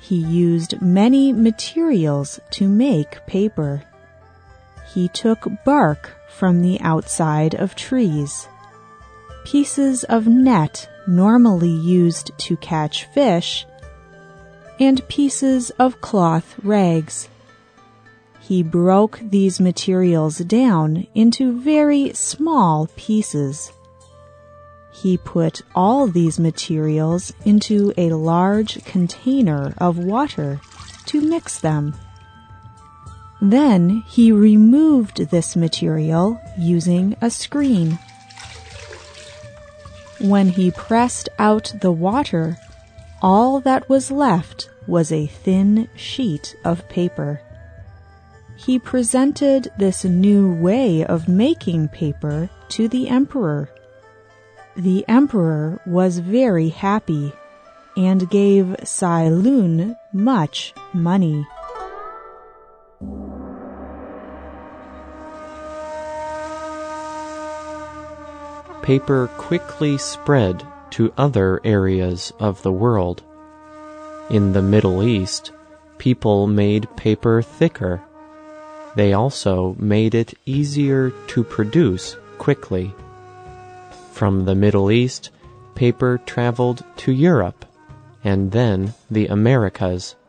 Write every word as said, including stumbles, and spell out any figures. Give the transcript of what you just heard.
He used many materials to make paper. He took bark from the outside of trees, pieces of net normally used to catch fish, and pieces of cloth rags. He broke these materials down into very small pieces. He put all these materials into a large container of water to mix them. Then he removed this material using a screen. When he pressed out the water, all that was left was a thin sheet of paper. He presented this new way of making paper to the emperor. The emperor was very happy and gave Cai Lun much money. Paper quickly spread to other areas of the world. In the Middle East, people made paper thicker. They also made it easier to produce quickly. From the Middle East, paper traveled to Europe and then the Americas.